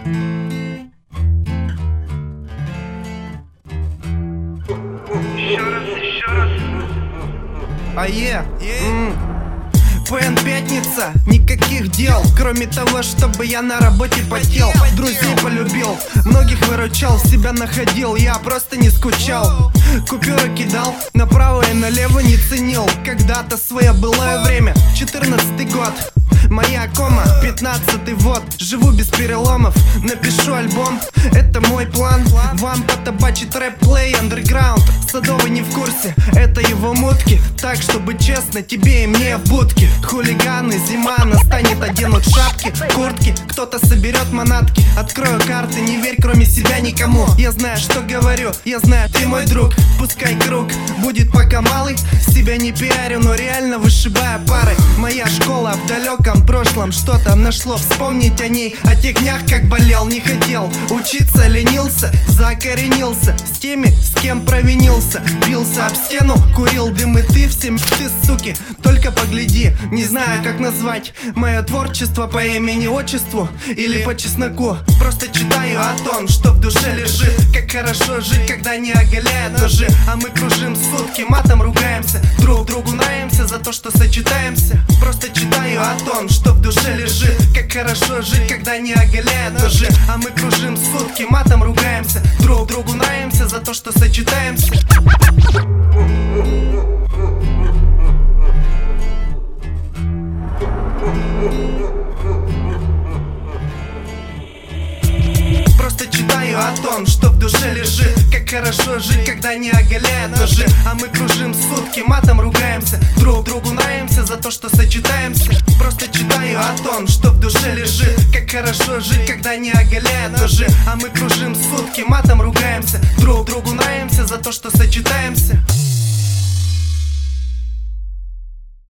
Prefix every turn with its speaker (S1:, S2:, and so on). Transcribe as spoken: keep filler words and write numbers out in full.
S1: Еще раз, еще раз.
S2: А е, ПН пятница, никаких дел, кроме того, чтобы я на работе потел, друзей полюбил, многих выручал, себя находил, я просто не скучал. Купюры кидал, направо и налево не ценил. Когда-то свое былое время, четырнадцатый год, моя кома, пятнадцатый вот. Живу без переломов, напишу альбом, это мой план. Вам потабачить рэп-плей, андерграунд. Садовый не в курсе, это его мутки. Так, чтобы честно, тебе и мне в будке. Хулиганы, зима настанет, оденут шапки, куртки. Кто-то соберет манатки. Открою карты, не верь кроме себя никому. Я знаю, что говорю, я знаю, ты мой друг. Пускай круг будет пока малый. Себя не пиарю, но реально вышибая пары. Моя школа в далеком прошлом, что там нашло, вспомнить о ней. О тех днях, как болел, не хотел учиться, ленился, закоренился с теми, с кем провинился. Бился об стену, курил дым, и ты всем, ты, суки, только погляди. Не знаю, как назвать мое творчество, по имени, отчеству или по чесноку. Просто читаю о том, что в душе лежит. Как хорошо жить, когда не оголяют ножи. А мы кружим сутки, матом ругаемся, друг другу нравимся за то, что сочетаемся. Просто читаю о том, что в душе лежит. Как хорошо жить, когда не оголяют ножи. А мы кружим сутки, матом ругаемся, друг другу нравимся за то, что сочетаемся. Просто читаю о том, что в душе лежит. Как хорошо жить, когда не оголяют ножи. А мы кружим сутки, матом ругаемся, друг другу нравимся за то, что сочетаемся. Просто читаю о том, что в душе лежит. Как хорошо жить, когда не оголяют ножи. А мы кружим сутки, матом ругаемся, друг другу нравимся за то, что сочетаемся.